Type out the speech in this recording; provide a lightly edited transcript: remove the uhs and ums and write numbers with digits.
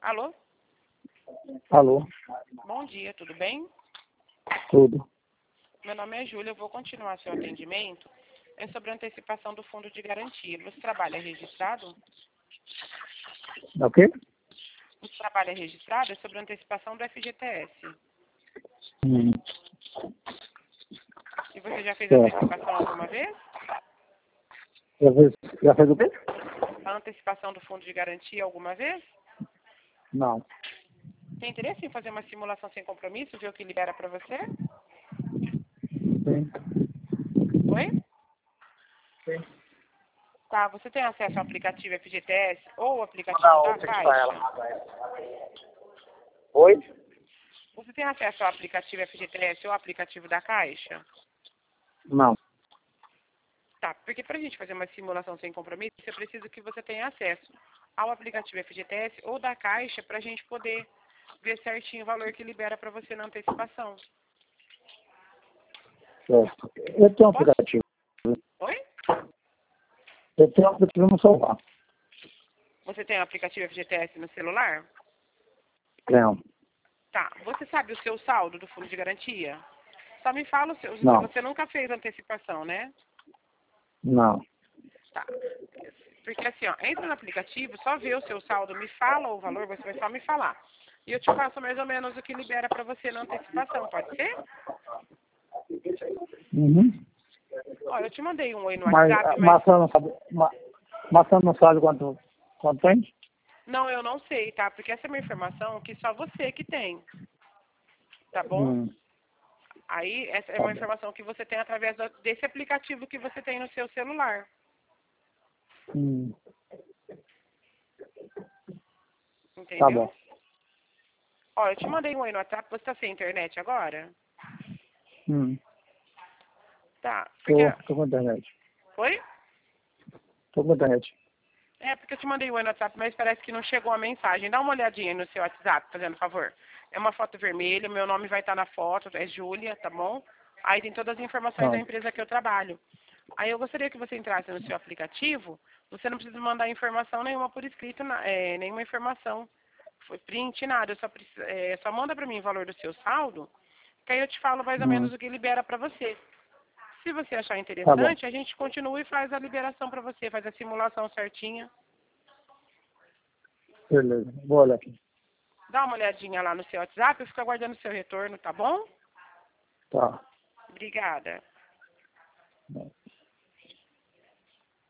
Alô? Alô, Bom dia, tudo bem? tudo. Meu nome é Júlia, eu vou continuar seu atendimento. É sobre a antecipação do fundo de garantia. Você trabalha registrado? É o quê? Você trabalha registrado? É sobre a antecipação do FGTS. Hum, E você já fez a certo. antecipação alguma vez? Já fez o quê? A antecipação do fundo de garantia alguma vez? Não. Tem interesse em fazer uma simulação sem compromisso, ver o que libera para você? Sim. Oi? Sim. Tá, você tem acesso ao aplicativo FGTS ou o aplicativo Não, da tem que estar Caixa? ela. Oi? Você tem acesso ao aplicativo FGTS ou ao aplicativo da Caixa? Não. Tá, porque para a gente fazer uma simulação sem compromisso, eu preciso que você tenha acesso ao aplicativo FGTS ou da Caixa para a gente poder ver certinho o valor que libera para você na antecipação. Certo. Eu tenho um Posso? aplicativo. Oi? Eu tenho um aplicativo no celular. Você tem o aplicativo FGTS no celular? Tenho. Tá, você sabe o seu saldo do fundo de garantia? Só me fala o seu, Não. você nunca fez antecipação, né? Não. Tá. Porque assim, ó, entra no aplicativo, só vê o seu saldo, me fala o valor, você vai só me falar. E eu te passo mais ou menos o que libera para você na antecipação, pode ser? Uhum. Ó, eu te mandei um oi no Mas WhatsApp, a mas maçã não sabe. Maçã não sabe quanto tem? não, eu não sei, tá? Porque essa é uma informação que só você que tem, tá bom? Hum, Aí, essa é tá uma bom. informação que você tem através desse aplicativo que você tem no seu celular, Hum, tá entendeu? bom. Ó, eu te mandei um oi no WhatsApp, você tá sem internet agora? Hum, Tá, porque... tô com internet. Oi? Tô com internet. É, porque eu te mandei um oi no WhatsApp, mas parece que não chegou a mensagem. Dá uma olhadinha aí no seu WhatsApp, fazendo favor. É uma foto vermelha, meu nome vai estar na foto, é Júlia, tá bom? Aí tem todas as informações Tá. da empresa que eu trabalho. Aí eu gostaria que você entrasse no seu aplicativo, você não precisa mandar informação nenhuma por escrito, nenhuma informação, foi print, nada, só manda para mim o valor do seu saldo, que aí eu te falo mais ou menos o que libera para você. Se você achar Tá bom. interessante, a gente continua e faz a liberação para você, faz a simulação certinha. Beleza. Vou olhar aqui. Dá uma olhadinha lá no seu WhatsApp, eu fico aguardando o seu retorno, tá bom? Tá. Obrigada. Bom.